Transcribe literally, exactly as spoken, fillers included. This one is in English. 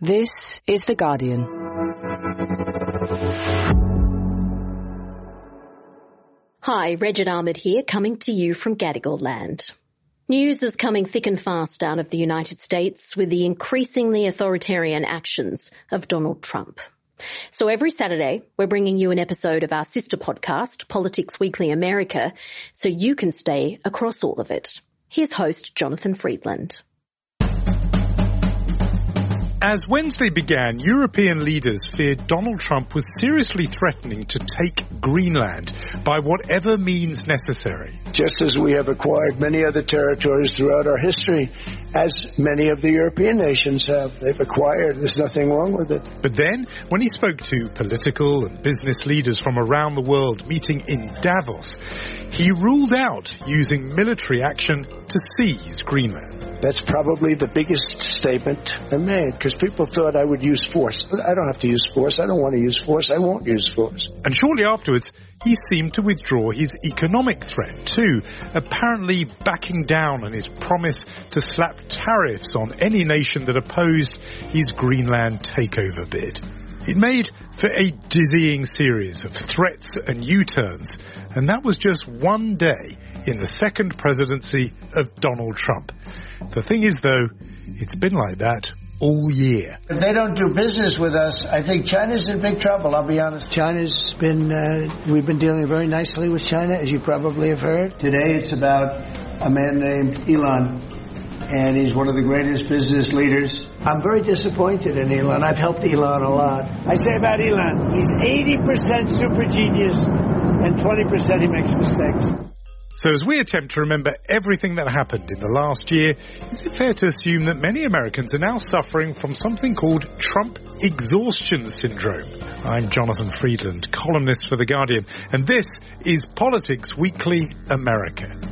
This is The Guardian. Hi, Regid Ahmed here, coming to you from Gadigal land. News is coming thick and fast out of the United States with the increasingly authoritarian actions of Donald Trump. So every Saturday, we're bringing you an episode of our sister podcast, Politics Weekly America, so you can stay across all of it. Here's host Jonathan Friedland. As Wednesday began, European leaders feared Donald Trump was seriously threatening to take Greenland by whatever means necessary. Just as we have acquired many other territories throughout our history, as many of the European nations have. They've acquired. There's nothing wrong with it. But then, when he spoke to political and business leaders from around the world meeting in Davos, he ruled out using military action to seize Greenland. That's probably the biggest statement I made, because people thought I would use force. I don't have to use force. I don't want to use force. I won't use force. And shortly afterwards, he seemed to withdraw his economic threat too, apparently backing down on his promise to slap tariffs on any nation that opposed his Greenland takeover bid. It made for a dizzying series of threats and U-turns, and that was just one day in the second presidency of Donald Trump. The thing is, though, it's been like that all year. If they don't do business with us, I think China's in big trouble, I'll be honest. China's been, uh, we've been dealing very nicely with China, as you probably have heard. Today it's about a man named Elon, and he's one of the greatest business leaders. I'm very disappointed in Elon. I've helped Elon a lot. I say about Elon, he's eighty percent super genius and twenty percent he makes mistakes. So as we attempt to remember everything that happened in the last year, is it fair to assume that many Americans are now suffering from something called Trump exhaustion syndrome? I'm Jonathan Friedland, columnist for The Guardian, and this is Politics Weekly America.